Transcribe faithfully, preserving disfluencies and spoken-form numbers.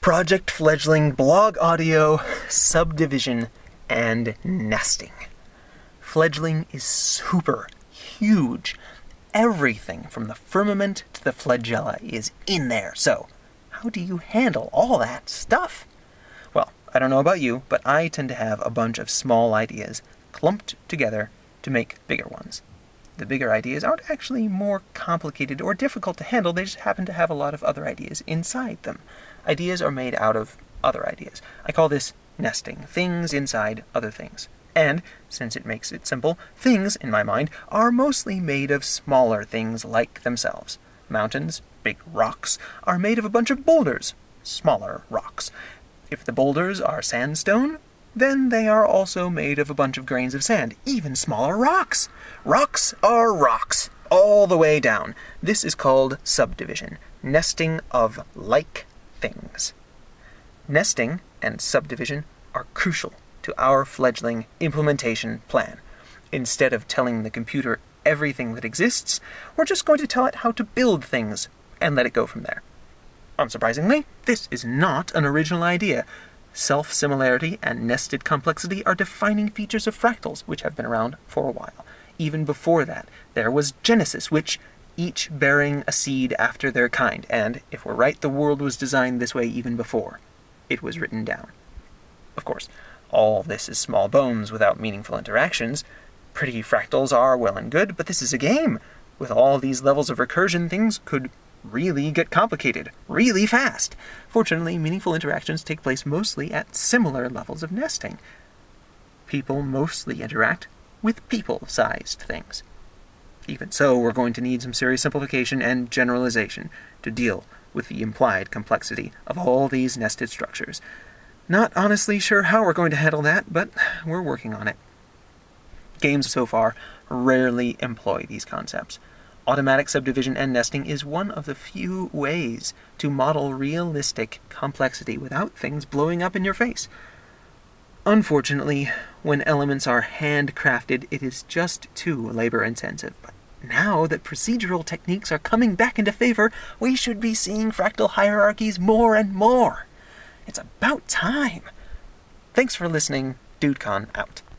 Project Fledgling, blog audio, subdivision, and nesting. Fledgling is super huge. Everything from the firmament to the flagella is in there. So, how do you handle all that stuff? Well, I don't know about you, but I tend to have a bunch of small ideas clumped together to make bigger ones. The bigger ideas aren't actually more complicated or difficult to handle, they just happen to have a lot of other ideas inside them. Ideas are made out of other ideas. I call this nesting, things inside other things. And, since it makes it simple, things, in my mind, are mostly made of smaller things like themselves. Mountains, big rocks, are made of a bunch of boulders, smaller rocks. If the boulders are sandstone, then they are also made of a bunch of grains of sand, even smaller rocks. Rocks are rocks, all the way down. This is called subdivision, nesting of like things. Nesting and subdivision are crucial to our fledgling implementation plan. Instead of telling the computer everything that exists, we're just going to tell it how to build things and let it go from there. Unsurprisingly, this is not an original idea. Self-similarity and nested complexity are defining features of fractals, which have been around for a while. Even before that, there was Genesis, which each bearing a seed after their kind, and, if we're right, the world was designed this way even before it was written down. Of course, all this is small bones without meaningful interactions. Pretty fractals are well and good, but this is a game. With all these levels of recursion, things could really get complicated, really fast. Fortunately, meaningful interactions take place mostly at similar levels of nesting. People mostly interact with people-sized things. Even so, we're going to need some serious simplification and generalization to deal with the implied complexity of all these nested structures. Not honestly sure how we're going to handle that, but we're working on it. Games so far rarely employ these concepts. Automatic subdivision and nesting is one of the few ways to model realistic complexity without things blowing up in your face. Unfortunately, when elements are handcrafted, it is just too labor-intensive. But now that procedural techniques are coming back into favor, we should be seeing fractal hierarchies more and more. It's about time. Thanks for listening. DudeCon out.